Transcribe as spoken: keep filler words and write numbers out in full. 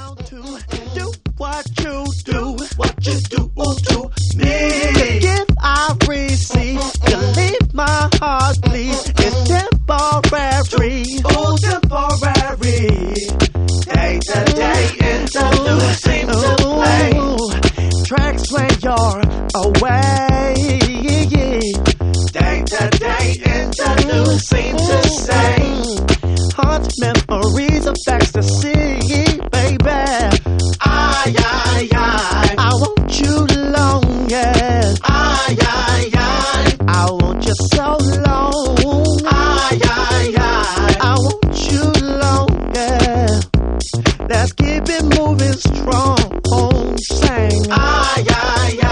bound to do what you do, what you do to me. If I receive, you leave my heart bleed. It's temporary, oh temporary. Day to day, interlude seems to play. Tracks when you're away. Day to day, interlude seems to say. Haunt memories of ecstasy, baby. Ay, ay, ay. I want you long, yeah. Ay, ay, ay. I want you so long. Ay, ay, ay. I want you long, yeah. Let's keep it moving strong. Sing. Ay, ay, ay.